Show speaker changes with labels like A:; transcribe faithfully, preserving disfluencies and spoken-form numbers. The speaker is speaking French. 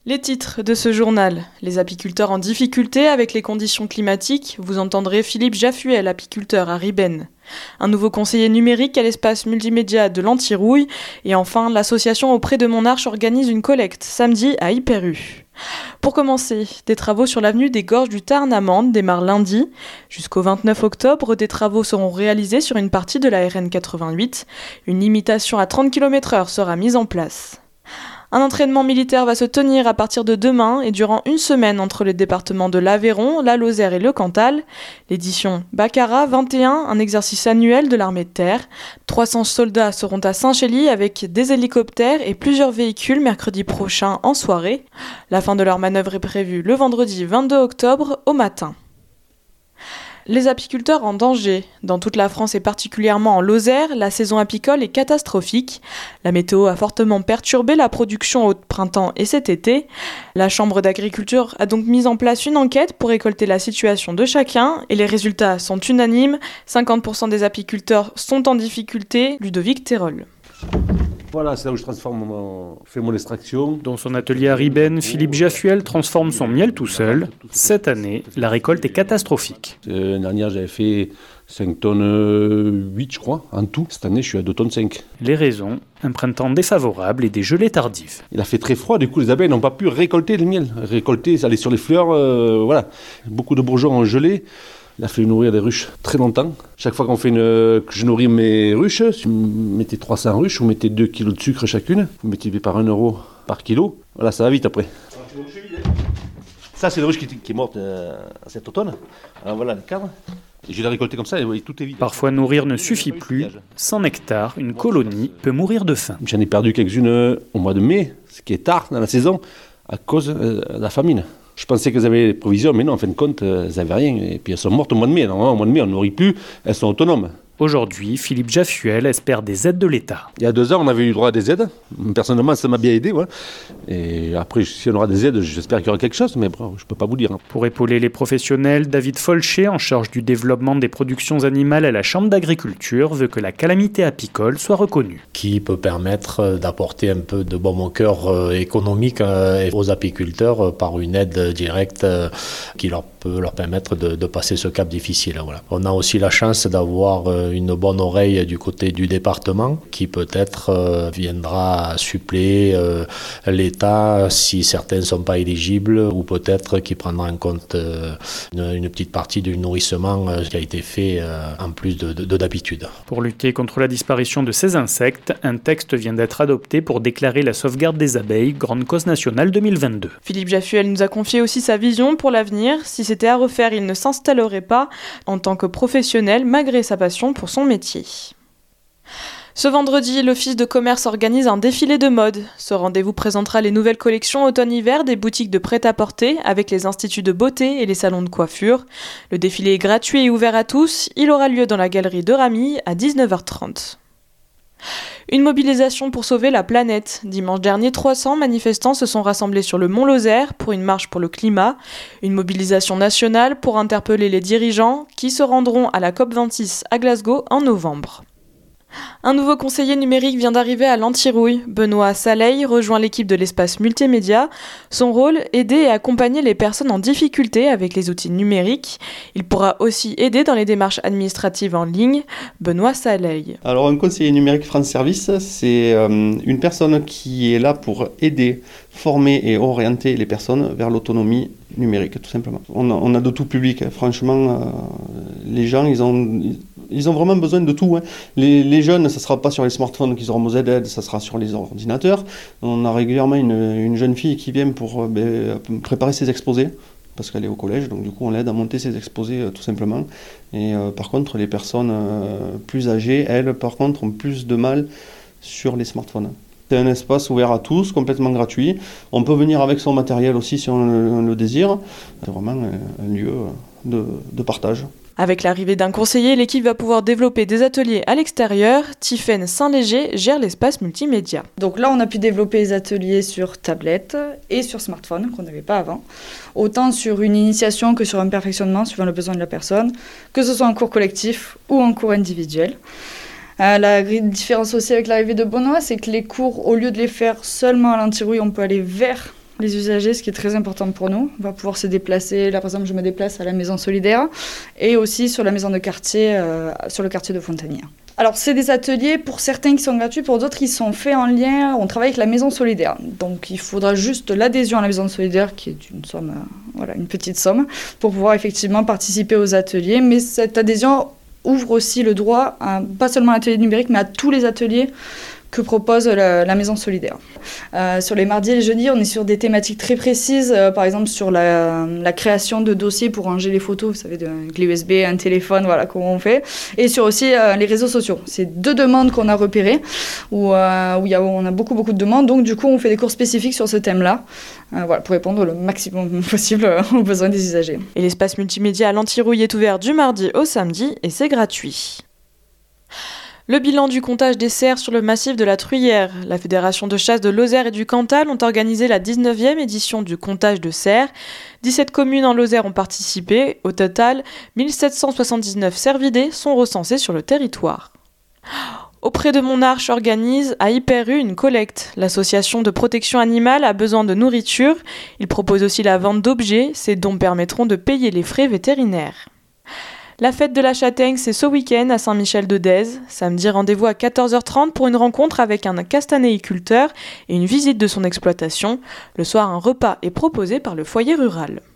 A: Les titres de ce journal. Les apiculteurs en difficulté avec les conditions climatiques. Vous entendrez Philippe Jaffuel, apiculteur à Ribenne. Un nouveau conseiller numérique à l'espace multimédia de l'Antirouille. Et enfin, l'association Auprès de mon Arche organise une collecte samedi à Hyper-U. Pour commencer, des travaux sur l'avenue des Gorges du Tarn à Mende démarrent lundi. Jusqu'au vingt-neuf octobre, des travaux seront réalisés sur une partie de la R N quatre-vingt-huit. Une limitation à trente kilomètres heure sera mise en place. Un entraînement militaire va se tenir à partir de demain et durant une semaine entre les départements de l'Aveyron, la Lozère et le Cantal. L'édition Baccarat vingt et un, un exercice annuel de l'armée de terre. trois cents soldats seront à Saint-Chély avec des hélicoptères et plusieurs véhicules mercredi prochain en soirée. La fin de leur manœuvre est prévue le vendredi vingt-deux octobre au matin. Les apiculteurs en danger. Dans toute la France et particulièrement en Lozère, la saison apicole est catastrophique. La météo a fortement perturbé la production au printemps et cet été. La Chambre d'agriculture a donc mis en place une enquête pour récolter la situation de chacun et les résultats sont unanimes. cinquante pour cent des apiculteurs sont en difficulté. Ludovic Terol.
B: Voilà, c'est là où je transforme mon, fais mon extraction.
C: Dans son atelier à Ribenne, Philippe Jaffuel transforme son miel tout seul. Cette année, la récolte est catastrophique.
B: L'année dernière, j'avais fait cinq tonnes huit, je crois, en tout. Cette année, je suis à deux tonnes cinq.
C: Les raisons, un printemps défavorable et des gelées tardives.
B: Il a fait très froid, du coup, les abeilles n'ont pas pu récolter le miel. Récolter, aller sur les fleurs, euh, voilà. Beaucoup de bourgeons ont gelé. Il a fallu nourrir des ruches très longtemps. Chaque fois qu'on fait une, que je nourris mes ruches, si vous mettez trois cents ruches, vous mettez deux kilos de sucre chacune, vous mettez par un euro par kilo. Voilà, ça va vite après. Ça, c'est une ruche qui, qui est morte euh, cet automne. Alors voilà le cadre. Et je l'ai récolté comme ça et voyez, tout est vide.
C: Parfois, nourrir ne suffit plus. Sans nectar, une colonie peut mourir de faim.
B: J'en ai perdu quelques-unes au mois de mai, ce qui est tard dans la saison, à cause de la famine. Je pensais qu'elles avaient des provisions, mais non, en fin de compte, elles n'avaient rien. Et puis elles sont mortes au mois de mai. Non, au mois de mai, on ne nourrit plus, elles sont autonomes.
C: Aujourd'hui, Philippe Jaffuel espère des aides de l'État.
B: Il y a deux ans, on avait eu droit à des aides. Personnellement, ça m'a bien aidé. Ouais. Et après, si on aura des aides, j'espère qu'il y aura quelque chose, mais bon, je ne peux pas vous dire.
C: Pour épauler les professionnels, David Folcher, en charge du développement des productions animales à la Chambre d'agriculture, veut que la calamité apicole soit reconnue.
D: Qui peut permettre d'apporter un peu de baume au cœur économique aux apiculteurs par une aide directe qui leur peut leur permettre de, de passer ce cap difficile. Voilà. On a aussi la chance d'avoir une bonne oreille du côté du département qui peut-être euh, viendra suppléer euh, l'État si certains ne sont pas éligibles ou peut-être qui prendra en compte euh, une, une petite partie du nourrissement euh, qui a été fait euh, en plus de, de, de d'habitude.
C: Pour lutter contre la disparition de ces insectes, un texte vient d'être adopté pour déclarer la sauvegarde des abeilles, grande cause nationale deux mille vingt-deux.
A: Philippe Jaffuel nous a confié aussi sa vision pour l'avenir. Si c'était à refaire, il ne s'installerait pas en tant que professionnel malgré sa passion pour son métier. Ce vendredi, l'Office de commerce organise un défilé de mode. Ce rendez-vous présentera les nouvelles collections automne-hiver des boutiques de prêt-à-porter avec les instituts de beauté et les salons de coiffure. Le défilé est gratuit et ouvert à tous. Il aura lieu dans la galerie de Ramy à dix-neuf heures trente. Une mobilisation pour sauver la planète. Dimanche dernier, trois cents manifestants se sont rassemblés sur le Mont Lozère pour une marche pour le climat. Une mobilisation nationale pour interpeller les dirigeants qui se rendront à la COP vingt-six à Glasgow en novembre. Un nouveau conseiller numérique vient d'arriver à l'Antirouille. Benoît Saleil rejoint l'équipe de l'espace multimédia. Son rôle, aider et accompagner les personnes en difficulté avec les outils numériques. Il pourra aussi aider dans les démarches administratives en ligne. Benoît Saleil.
E: Alors un conseiller numérique France Service, c'est euh, une personne qui est là pour aider, former et orienter les personnes vers l'autonomie numérique, tout simplement. On a, on a de tout public, hein. Franchement, euh, les gens, ils ont... Ils ont vraiment besoin de tout. Hein. Les, les jeunes, ça ne sera pas sur les smartphones qu'ils auront besoin d'aide, ça sera sur les ordinateurs. On a régulièrement une, une jeune fille qui vient pour ben, préparer ses exposés, parce qu'elle est au collège, donc du coup on l'aide à monter ses exposés euh, tout simplement. Et euh, par contre, les personnes euh, plus âgées, elles, par contre, ont plus de mal sur les smartphones. C'est un espace ouvert à tous, complètement gratuit. On peut venir avec son matériel aussi si on le, on le désire. C'est vraiment un, un lieu de, de partage.
A: Avec l'arrivée d'un conseiller, l'équipe va pouvoir développer des ateliers à l'extérieur. Tiffaine Saint-Léger gère l'espace multimédia.
F: Donc là, on a pu développer des ateliers sur tablette et sur smartphone, qu'on n'avait pas avant. Autant sur une initiation que sur un perfectionnement, suivant le besoin de la personne, que ce soit en cours collectif ou en cours individuel. Euh, la différence aussi avec l'arrivée de Benoît, c'est que les cours, au lieu de les faire seulement à l'Antirouille, on peut aller vers les usagers, ce qui est très important pour nous. On va pouvoir se déplacer. Là, par exemple, je me déplace à la maison solidaire et aussi sur la maison de quartier, euh, sur le quartier de Fontanière. Alors, c'est des ateliers, pour certains qui sont gratuits, pour d'autres qui sont faits en lien. On travaille avec la maison solidaire. Donc, il faudra juste l'adhésion à la maison solidaire, qui est une somme, euh, voilà, une petite somme, pour pouvoir effectivement participer aux ateliers. Mais cette adhésion ouvre aussi le droit, à, pas seulement à l'atelier numérique, mais à tous les ateliers que propose la, la maison solidaire. Euh, sur les mardis et les jeudis, on est sur des thématiques très précises, euh, par exemple sur la, la création de dossiers pour ranger les photos, vous savez, de clé U S B, un téléphone, voilà comment on fait, et sur aussi euh, les réseaux sociaux. C'est deux demandes qu'on a repérées, où, euh, où, y a, où on a beaucoup beaucoup de demandes, donc du coup on fait des cours spécifiques sur ce thème-là, euh, voilà, pour répondre le maximum possible aux besoins des usagers.
A: Et l'espace multimédia à l'Antirouille est ouvert du mardi au samedi, et c'est gratuit. Le bilan du comptage des cerfs sur le massif de la Truyère. La Fédération de chasse de Lozère et du Cantal ont organisé la dix-neuvième édition du comptage de cerfs. dix-sept communes en Lozère ont participé. Au total, mille sept cent soixante-dix-neuf cervidés sont recensés sur le territoire. Auprès de Monarch organise à Hyper-U une collecte. L'association de protection animale a besoin de nourriture. Il propose aussi la vente d'objets. Ces dons permettront de payer les frais vétérinaires. La fête de la châtaigne, c'est ce week-end à Saint-Michel-de-Dèze. Samedi, rendez-vous à quatorze heures trente pour une rencontre avec un castanéiculteur et une visite de son exploitation. Le soir, un repas est proposé par le foyer rural.